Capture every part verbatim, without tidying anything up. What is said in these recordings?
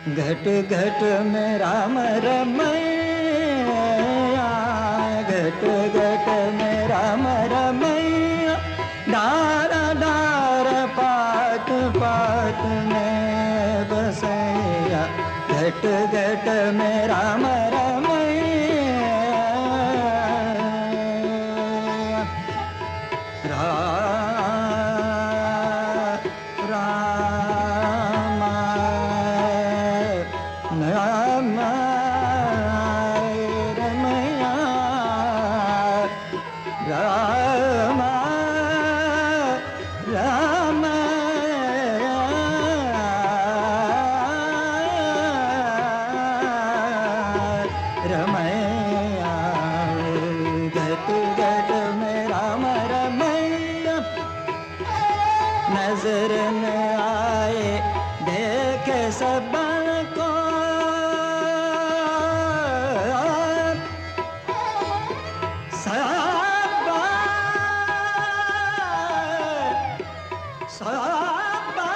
घट घट में राम रमैया, घट घट में राम रमैया, डार डार पात पात में बसैया, घट घट में राम रमैया। रा नजर न आए देखे सबको, सबा सबा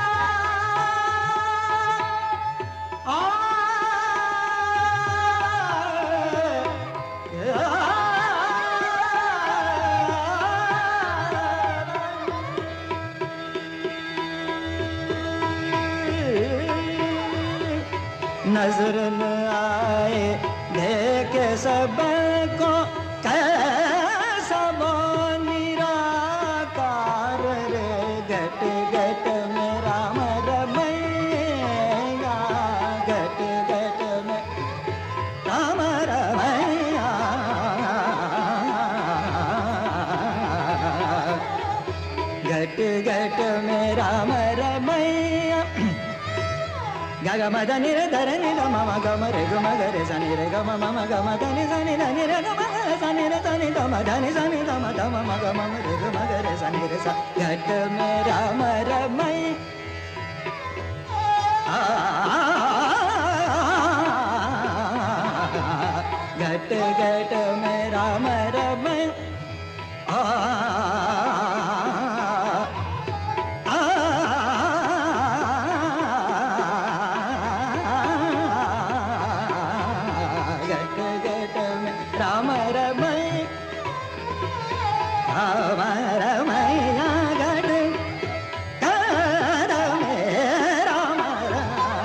आ नजर न आए देखे सबको, कैसा वो निराकार रे, घट घट में राम रमैया, घट घट में राम रमैया। घट घट में राम रमैया, ग ग म ध नि रे ध रे नि ध म म ग म रे ग म ग रे सा नि रे ग म म म ग म ध नि ध नि ध नि रे ग म ग रे सा नि रे ध नि ध म ध नि सा नि ध म ध म म ग म म रे ग म ग रे सा नि रे सा। घट में राम रमैया, घट घट में राम रमैया। राम रमैया, राम रमैया, घट घट में राम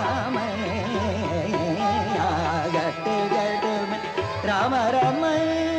रमैया, घट घट में राम रमैया।